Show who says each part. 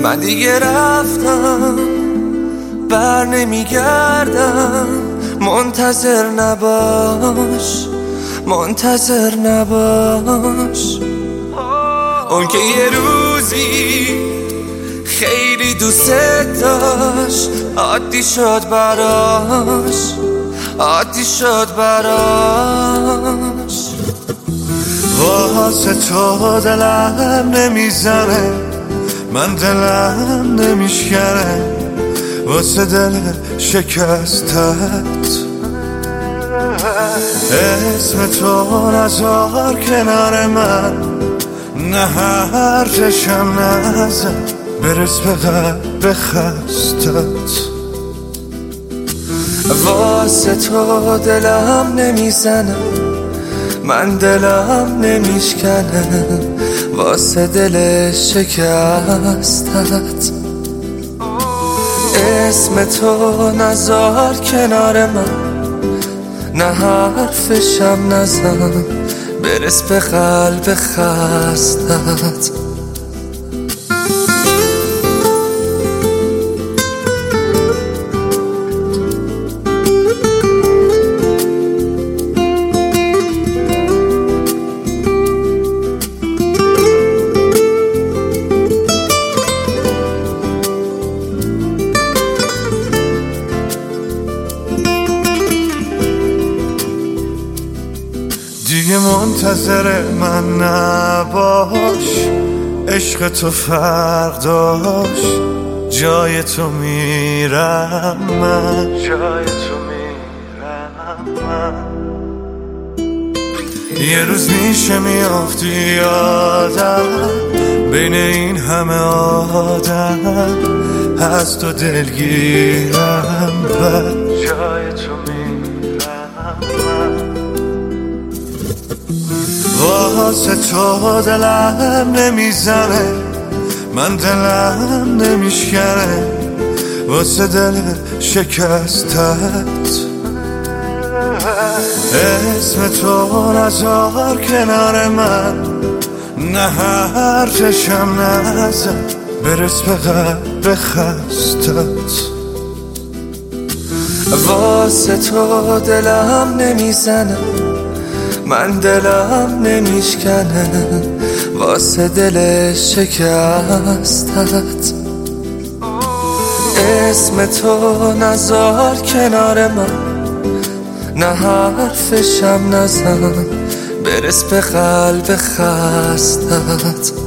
Speaker 1: من دیگه رفتم بر نمیگردم. منتظر نباش، منتظر نباش. اون که یه روزی خیلی دوست داشت، عادی شد براش، عادی شد براش.
Speaker 2: واسه تو دلم نمیزنه، من دلم نمیشکنه واسه دل شکستت. اسم تو نذار کنار من، نه حرفشم نزن برس به قلب خستت.
Speaker 1: واسه تو دلم نمیزنه، من دلم نمیشکنه واسه دل شکستت. اسم تو نذار کنار من، نه حرفشم نزن برس به قلب خستت.
Speaker 2: دیگه منتظر من نباش، عشق تو فرق داشت. جای تو میرم من، جای تو میرم من. یه روز میشه میافتی یادم بین این همه آدم، از تو دلگیرم بد. جای تو میرم من. واسه تو دلم نمیزنه، من دلم نمیشکنه واسه دل شکستت. اسم تو نذار کنار من، نه حرفشم نزن برس به قلب خستت.
Speaker 1: واسه تو دلم نمیزنه، من دلم نمیشکنه واسه دل شکستت. اسم تو نذار کنار من، نه حرفشم نزن برس به قلب خستت.